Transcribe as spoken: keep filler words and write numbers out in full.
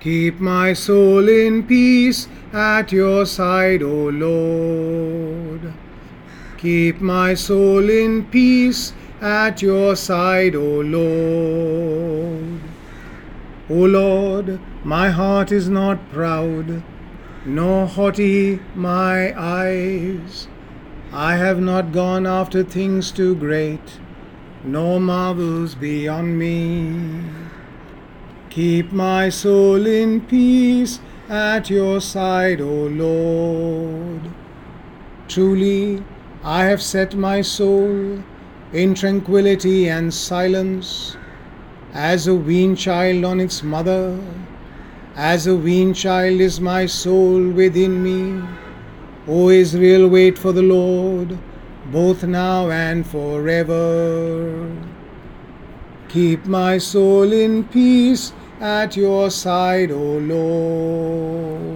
Keep my soul in peace at your side, O Lord. Keep my soul in peace at your side, O Lord. O Lord, my heart is not proud, nor haughty my eyes. I have not gone after things too great, nor marvels beyond me. Keep my soul in peace at your side, O Lord. Truly, I have set my soul in tranquility and silence, as a weaned child on its mother. As a weaned child is my soul within me. O Israel, wait for the Lord, both now and forever. Keep my soul in peace at your side, O Lord.